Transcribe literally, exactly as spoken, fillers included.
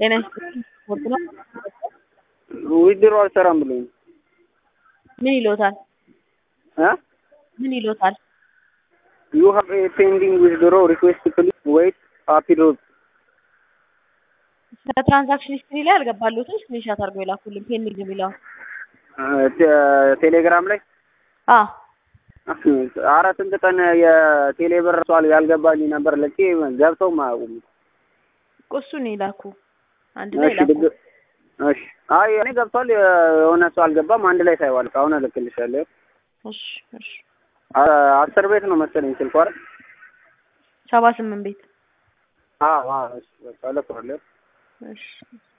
ጤና ይስጥልኝ ስፖርት ነው። ዊድሮ አልሰራም ብሎኝ ምን ይሎታል? እ ምን ይሎታል? you have a pending withdraw request please wait appeal ትራንዛክሽን ሂስትሪ ላይ አልገባለሁትም። ስክሪንሻት አድርገው የላኩልኝ ፔንዲንግ የሚለው ቴሌግራም ላይ አ ኧረ ስንት ቀን የቴሌ ብር ሷል ያልገባልኝ ነበር ለቄ ገብተው ማያውቁም እኮ እሱን ይላኩ አንድ ላይ ይላኩ። እሺ አይ እኔ ገብቷል የሆነ ሰው አልገባም አንድ ላይ ሳይዋል አሁን እልክልሻለሁ። እሺ እሺ አስር ቤት ነው መሰለኝ ስልኩ አይደል? ሰባ ስምንት ቤት አዎ አዎ እሺ በቃ እልከዋለሁ። እሺ